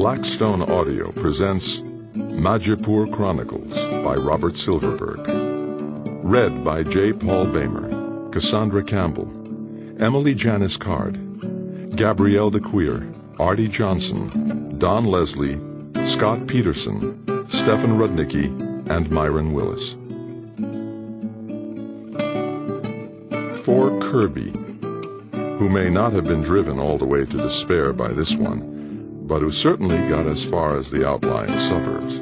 Blackstone Audio presents Majapur Chronicles by Robert Silverberg. Read by J. Paul Boehmer, Cassandra Campbell, Emily Janice Card, Gabrielle DeQueer, Artie Johnson, Don Leslie, Scott Peterson, Stefan Rudnicki, and Myron Willis. For Kirby, who may not have been driven all the way to despair by this one, but who certainly got as far as the outlying suburbs.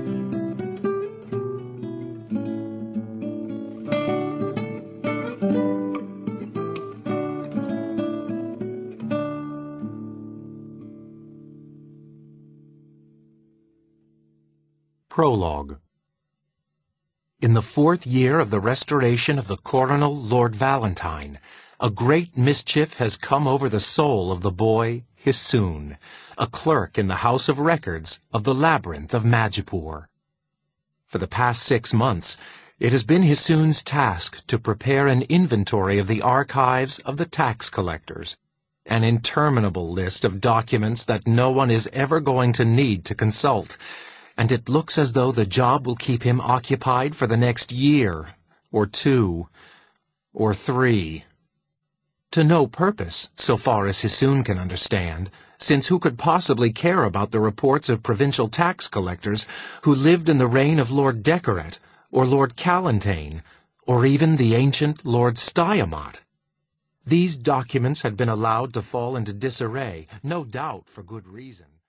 Prologue. In the 4th year of the restoration of the coronal Lord Valentine, a great mischief has come over the soul of the boy Hisoon, a clerk in the House of Records of the Labyrinth of Majapur. For the past 6 months, it has been Hisoon's task to prepare an inventory of the archives of the tax collectors, an interminable list of documents that no one is ever going to need to consult, and it looks as though the job will keep him occupied for the next year, or 2, or 3. To no purpose, so far as Hisoon can understand, since who could possibly care about the reports of provincial tax collectors who lived in the reign of Lord Decoret, or Lord Callantain, or even the ancient Lord Styamat? These documents had been allowed to fall into disarray, no doubt for good reason.